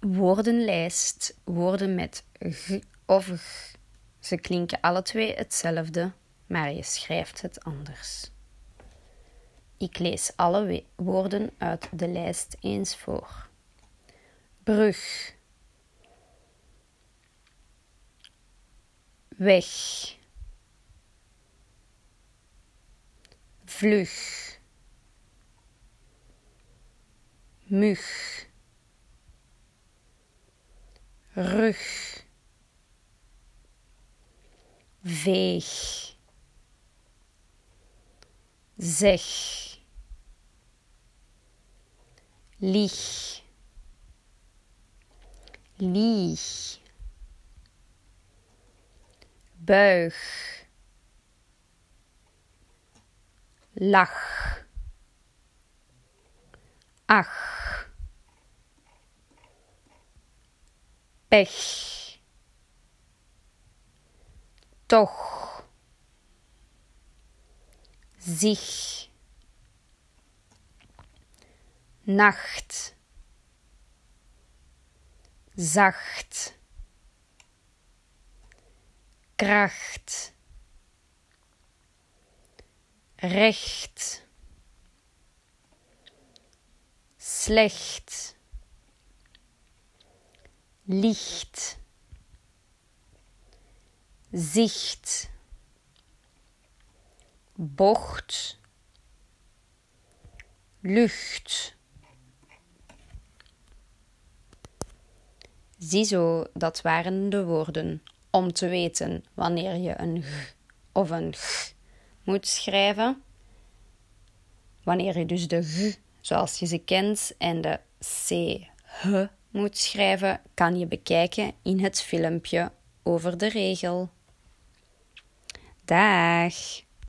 woordenlijst, woorden met g of g. Ze klinken alle twee hetzelfde, maar je schrijft het anders. Ik lees alle woorden uit de lijst eens voor. Brug. Weg. Vlug. Mug. Rug. Veeg. Zeg. Lieg. Lieg. Buig. Lach. Ach. Pech. Toch. Zich. Nacht. Zacht. Kracht. Recht. Slecht. Licht. Zicht. Bocht. Lucht. Ziezo, dat waren de woorden om te weten wanneer je een g of een g moet schrijven. Wanneer je dus de g zoals je ze kent en de ch moet schrijven, kan je bekijken in het filmpje over de regel. Dag!